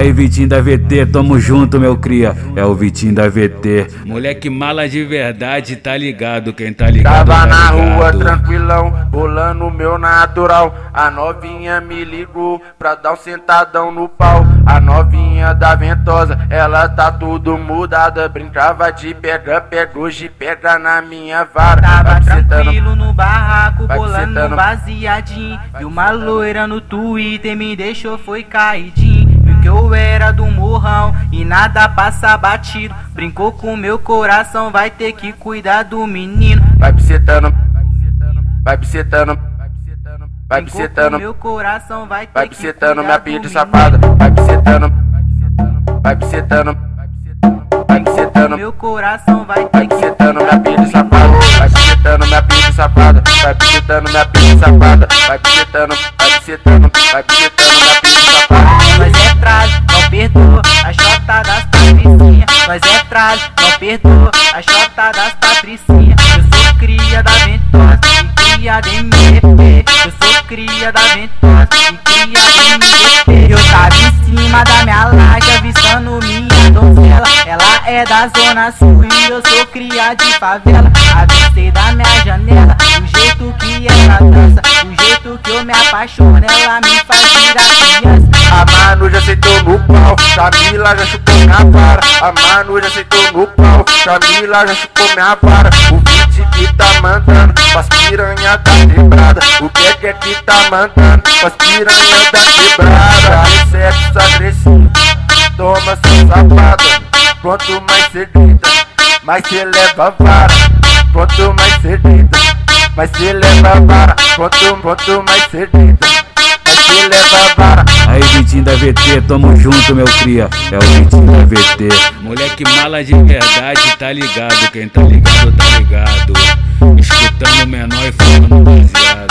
Aí Vitinho da VT, tamo junto meu cria, é o Vitinho da VT. Moleque mala de verdade, tá ligado, quem tá ligado Tava tá na ligado. rua tranquilão, bolando meu natural. A novinha me ligou pra dar um sentadão no pau. A novinha da Ventosa, ela tá tudo mudada. Brincava de pega, hoje pega na minha vara. Tava tranquilo no barraco, bolando sentando. baseadinho. E uma loira no Twitter me deixou foi caidinho. Viu que eu era do morrão e nada passa batido. Brincou com meu coração, vai ter que cuidar do menino. Vai picetando, vai picetando, vai Brincou com picetando, meu coração, vai ter vai que picetando cuidar minha do pilha de menino. safada. Vai picetando, vai picetando, vai picetando. Meu coração vai Vai ter que picetando minha cuidar pilha do de safada. Vai picetando minha pilha de safada. Vai picetando minha pilha de safada. Vai picetando, vai picetando, vai picetando minha pilha de safada. Nós é trágico, não perdoa a chota das patricinhas. Nós é trágico, não perdoa a chota das patricinhas. Eu sou cria da Ventosa e cria de MP. Eu sou cria da Ventosa e cria de MP. Eu tava em cima da minha laje avistando minha donzela. Ela é da zona sul e eu sou cria de favela. Avistei da minha janela o jeito que ela dança, o jeito que eu me apaixono. Ela me faz virar criança. A Manu já sentou no pau, Camila já chupou minha vara. A Manu já sentou no pau, Camila já chupou minha vara. O beat que tá mandando pras piranha da quebrada. O que é que tá mandando pras piranha da quebrada? Sexo agressivo, toma sua safada. Quanto mais cê grita, mais cê leva vara. Quanto mais cê grita, mais cê leva vara. Quanto mais cê grita, mais cê leva vara. Aí Vitinho da VT, tamo junto meu cria, é o Vitinho da VT. Moleque mala de verdade, tá ligado, quem tá ligado tá ligado. Escutando o menor e falando baseado.